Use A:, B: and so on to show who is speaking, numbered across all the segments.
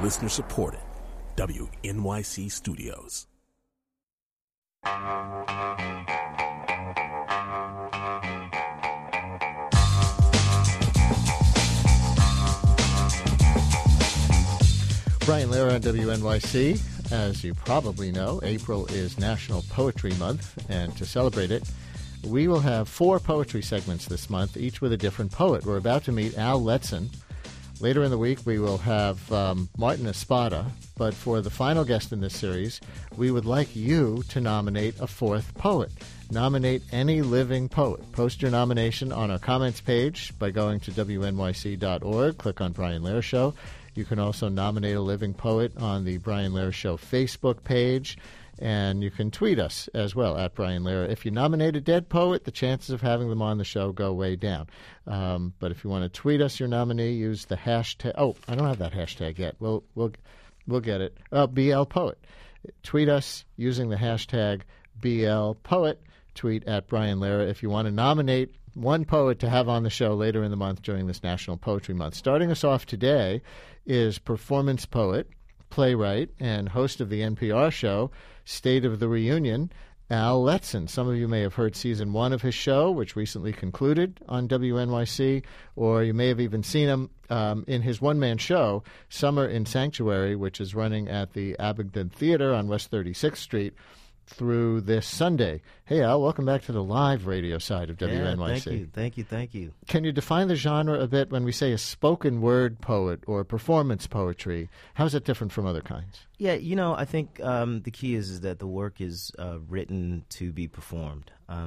A: Listener supported. WNYC Studios.
B: Brian Lehrer on WNYC. As you probably know, April is National Poetry Month, and to celebrate it, we will have 4 poetry segments this month, each with a different poet. We're about to meet Al Letson. Later in the week, we will have Martin Espada, but for the final guest in this series, we would like you to nominate a 4th poet. Nominate any living poet. Post your nomination on our comments page by going to WNYC.org. Click on Brian Lehrer Show. You can also nominate a living poet on the Brian Lehrer Show Facebook page, and you can tweet us as well, at Brian Lehrer. If you nominate a dead poet, the chances of having them on the show go way down. But if you want to tweet us your nominee, use the hashtag. Oh, I don't have that hashtag yet. We'll get it. BL Poet. Tweet us using the hashtag BL Poet. Tweet at Brian Lehrer if you want to nominate one poet to have on the show later in the month during this National Poetry Month. Starting us off today is performance poet, playwright, and host of the NPR show, State of the Reunion, Al Letson. Some of you may have heard Season 1 of his show, which recently concluded on WNYC, or you may have even seen him in his one-man show, Summer in Sanctuary, which is running at the Abingdon Theater on West 36th Street through this Sunday. Hey, Al, welcome back to the live radio side of WNYC.
C: Thank you.
B: Can you define the genre a bit when we say a spoken word poet or performance poetry? How is it different from other kinds?
C: Yeah, I think the key is that the work is written to be performed.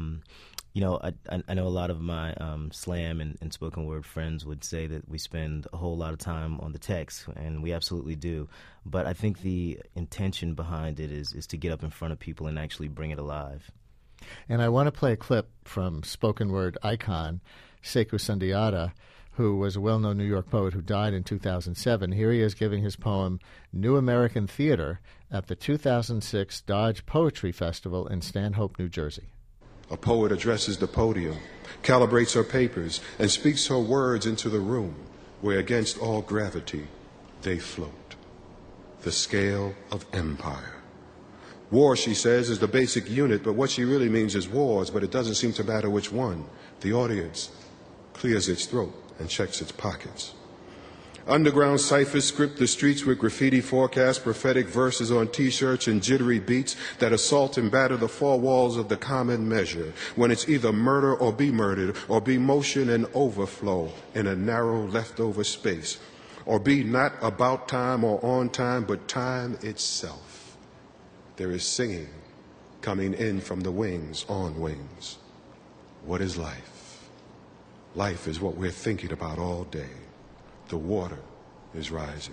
C: I know a lot of my slam and spoken word friends would say that we spend a whole lot of time on the text, and we absolutely do. But I think the intention behind it is to get up in front of people and actually bring it alive.
B: And I want to play a clip from spoken word icon Sekou Sundiata, who was a well-known New York poet who died in 2007. Here he is giving his poem New American Theater at the 2006 Dodge Poetry Festival in Stanhope, New Jersey.
D: A poet addresses the podium, calibrates her papers, and speaks her words into the room, where against all gravity they float. The scale of empire. War, she says, is the basic unit, but what she really means is wars, but it doesn't seem to matter which one. The audience clears its throat and checks its pockets. Underground ciphers script the streets with graffiti forecasts, prophetic verses on T-shirts, and jittery beats that assault and batter the four walls of the common measure, when it's either murder or be murdered, or be motion and overflow in a narrow leftover space, or be not about time or on time, but time itself. There is singing coming in from the wings on wings. What is life? Life is what we're thinking about all day. The water is rising.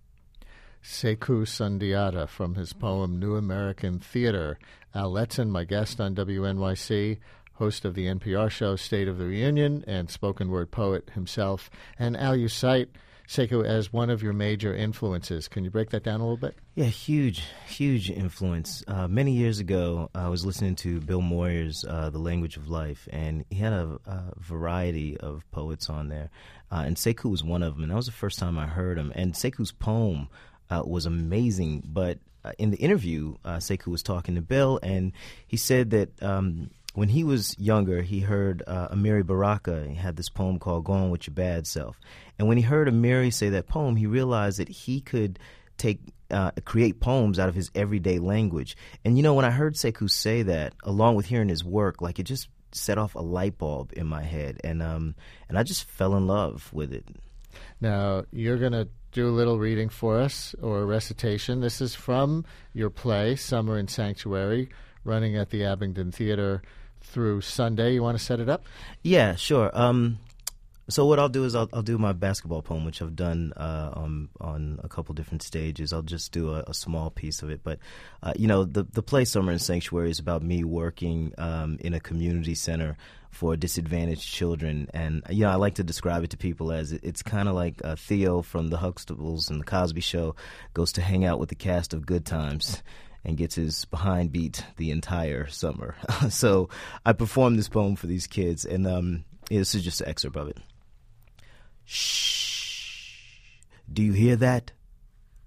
B: Sekou Sundiata from his poem New American Theater. Al Letson, my guest on WNYC, host of the NPR show State of the Reunion, and spoken word poet himself. And Al, you cite Sekou as one of your major influences. Can you break that down a little bit?
C: Yeah, huge influence. Many years ago, I was listening to Bill Moyer's The Language of Life, and he had a variety of poets on there. And Sekou was one of them, and that was the first time I heard him. And Sekou's poem was amazing, but in the interview, Sekou was talking to Bill, and he said that when he was younger, he heard Amiri Baraka. He had this poem called Go On With Your Bad Self. And when he heard Amiri say that poem, he realized that he could create poems out of his everyday language. And, when I heard Sekou say that, along with hearing his work, like it just set off a light bulb in my head. And I just fell in love with it.
B: Now, you're going to do a little reading for us, or a recitation. This is from your play, Summer in Sanctuary, running at the Abingdon Theater through Sunday. You want to set it up?
C: Yeah, sure. So what I'll do is I'll do my basketball poem, which I've done on a couple different stages. I'll just do a small piece of it. But, the play Summer in Sanctuary is about me working in a community center for disadvantaged children. And, I like to describe it to people as it's kind of like Theo from the Huxtables and the Cosby Show goes to hang out with the cast of Good Times and gets his behind beat the entire summer. So I performed this poem for these kids, and this is just an excerpt of it. Shh. Do you hear that?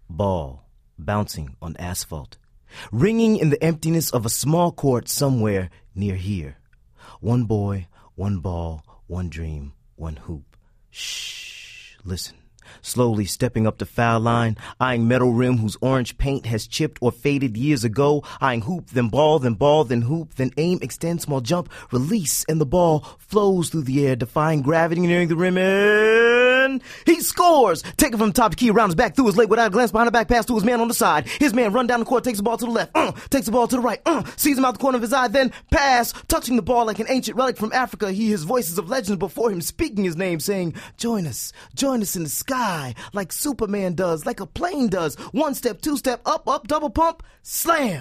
C: ball, bouncing on asphalt, ringing in the emptiness of a small court somewhere near here. One boy, one ball, one dream, one hoop. Shh, listen. Slowly stepping up the foul line, eyeing metal rim whose orange paint has chipped or faded years ago, eyeing hoop, then ball, then hoop, then aim, extend, small jump, release, and the ball flows through the air, defying gravity, nearing the rim, and he scores! Taking from the top to key, around his back, through his leg, without a glance, behind the back pass to his man on the side. His man run down the court, takes the ball to the left, takes the ball to the right, sees him out the corner of his eye, then pass, touching the ball like an ancient relic from Africa. He hears voices of legends before him speaking his name, saying, join us in the sky, like Superman does, like a plane does. One step, two step, up, double pump, slam.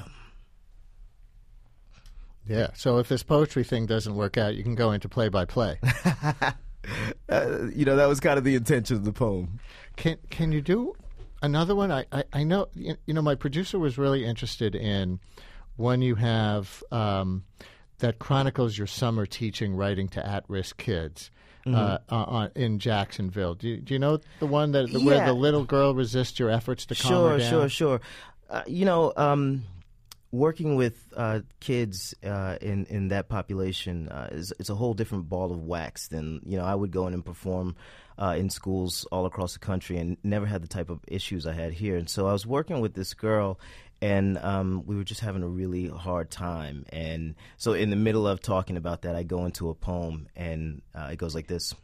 B: Yeah, so if this poetry thing doesn't work out, you can go into play-by-play.
C: That was kind of the intention of the poem.
B: Can you do another one? I know, my producer was really interested in when you have that chronicles your summer teaching writing to at-risk kids. In Jacksonville. Do you know the one where the little girl resists your efforts to calm her down?
C: Sure. Working with kids in that population is a whole different ball of wax than, I would go in and perform in schools all across the country and never had the type of issues I had here. And so I was working with this girl, and we were just having a really hard time. And so in the middle of talking about that, I go into a poem, and it goes like this.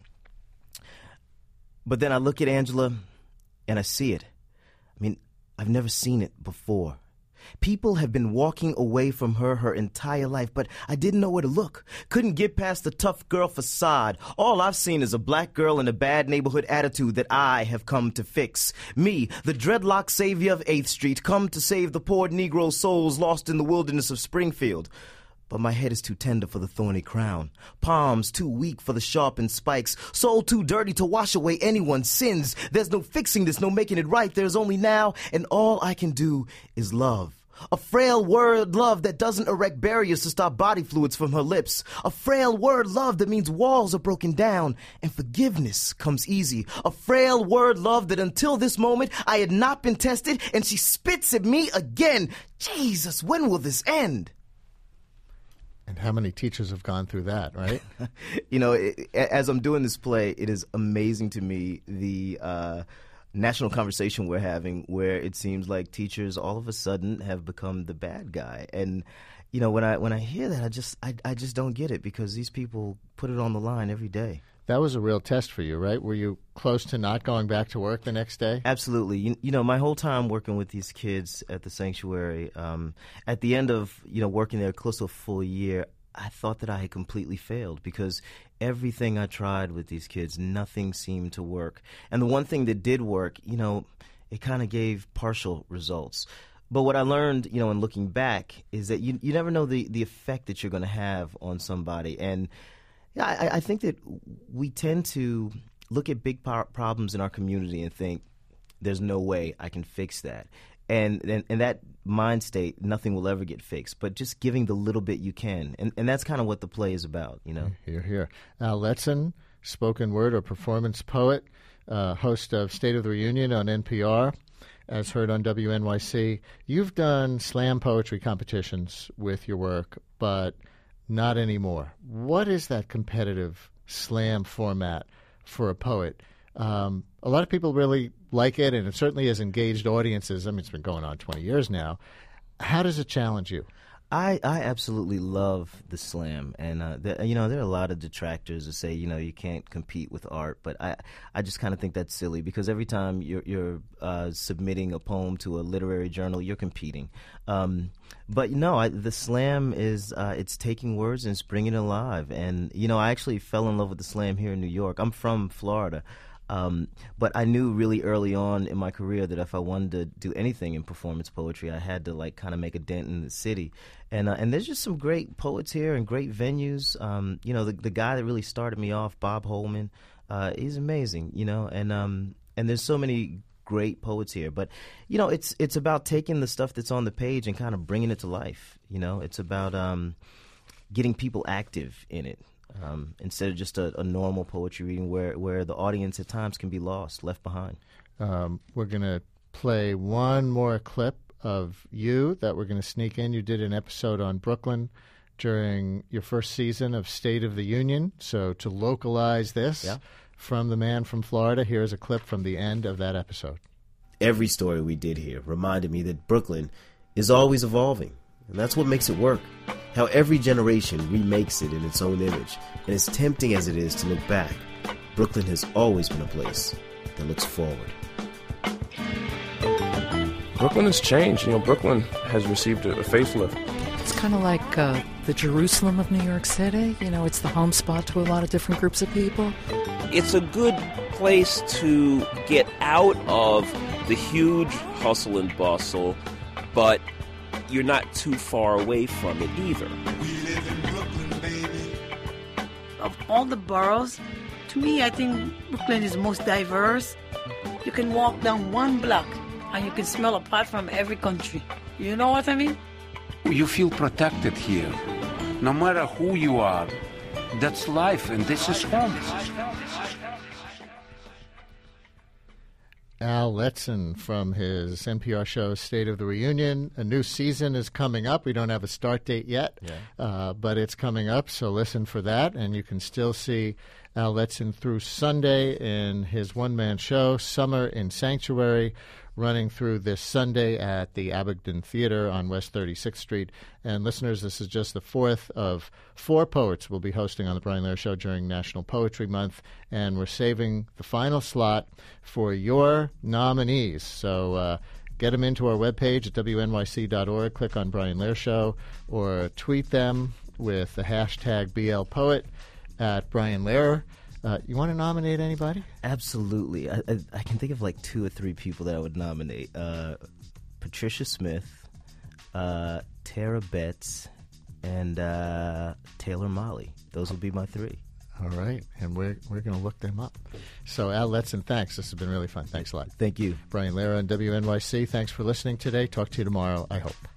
C: But then I look at Angela, and I see it. I mean, I've never seen it before. People have been walking away from her entire life, but I didn't know where to look. Couldn't get past the tough girl facade. All I've seen is a black girl in a bad neighborhood attitude that I have come to fix. Me, the dreadlock savior of 8th Street, come to save the poor Negro souls lost in the wilderness of Springfield. But my head is too tender for the thorny crown, palms too weak for the sharpened spikes, soul too dirty to wash away anyone's sins. There's no fixing this, no making it right. There's only now, and all I can do is love. A frail word love that doesn't erect barriers to stop body fluids from her lips. A frail word love that means walls are broken down and forgiveness comes easy. A frail word love that until this moment I had not been tested, and she spits at me again. Jesus, when will this end?
B: And how many teachers have gone through that, right?
C: As I'm doing this play, it is amazing to me the national conversation we're having, where it seems like teachers all of a sudden have become the bad guy. And when I hear that, I just don't get it, because these people put it on the line every day.
B: That was a real test for you, right? Were you close to not going back to work the next day?
C: Absolutely. My whole time working with these kids at the sanctuary, at the end of working there close to a full year, I thought that I had completely failed, because everything I tried with these kids, nothing seemed to work. And the one thing that did work, it kind of gave partial results. But what I learned, in looking back, is that you never know the effect that you're going to have on somebody. And I think that we tend to look at big problems in our community and think, there's no way I can fix that. And in that mind state, nothing will ever get fixed, but just giving the little bit you can. And that's kind of what the play is about,
B: Hear, hear. Al Letson, spoken word or performance poet, host of State of the Reunion on NPR, as heard on WNYC. You've done slam poetry competitions with your work, but not anymore. What is that competitive slam format for a poet? A lot of people really like it, and it certainly has engaged audiences. I mean, it's been going on 20 years now. How does it challenge you?
C: I absolutely love the slam, and there are a lot of detractors that say you can't compete with art, but I just kind of think that's silly, because every time you're submitting a poem to a literary journal, you're competing. But the slam is it's taking words and it's bringing it alive, and I actually fell in love with the slam here in New York. I'm from Florida. But I knew really early on in my career that if I wanted to do anything in performance poetry, I had to kind of make a dent in the city. And there's just some great poets here and great venues. The guy that really started me off, Bob Holman, he's amazing. And there's so many great poets here. But it's about taking the stuff that's on the page and kind of bringing it to life. It's about getting people active in it. Instead of just a normal poetry reading where the audience at times can be lost, left behind.
B: We're going to play one more clip of you that we're going to sneak in. You did an episode on Brooklyn during your first season of State of the Union. So to localize this from the man from Florida, here's a clip from the end of that episode.
E: Every story we did here reminded me that Brooklyn is always evolving, and that's what makes it work. How every generation remakes it in its own image, and as tempting as it is to look back, Brooklyn has always been a place that looks forward.
F: Brooklyn has changed. Brooklyn has received a facelift.
G: It's kind of like the Jerusalem of New York City. It's the home spot to a lot of different groups of people.
H: It's a good place to get out of the huge hustle and bustle, but you're not too far away from it either.
I: We live in Brooklyn, baby.
J: Of all the boroughs, to me, I think Brooklyn is the most diverse. You can walk down one block and you can smell a pot from every country. You know what I mean?
I: You feel protected here. No matter who you are, that's life, and this is home.
B: Al Letson from his NPR show State of the Reunion. A new season is coming up. We don't have a start date yet, but it's coming up, so listen for that. And you can still see Al Letson through Sunday in his one-man show, Summer in Sanctuary, running through this Sunday at the Abingdon Theater on West 36th Street. And listeners, this is just the fourth of 4 poets we'll be hosting on the Brian Lehrer Show during National Poetry Month, and we're saving the final slot for your nominees. So get them into our webpage at wnyc.org, click on Brian Lehrer Show, or tweet them with the hashtag BLPoet at Brian Lehrer. You want to nominate anybody?
C: Absolutely. I can think of like 2 or 3 people that I would nominate. Patricia Smith, Tara Betts, and Taylor Molly. Those would be my 3.
B: All right, and we're going to look them up. So, Al Letson, thanks. This has been really fun. Thanks a lot.
C: Thank you.
B: Brian Lehrer on WNYC. Thanks for listening today. Talk to you tomorrow, I hope.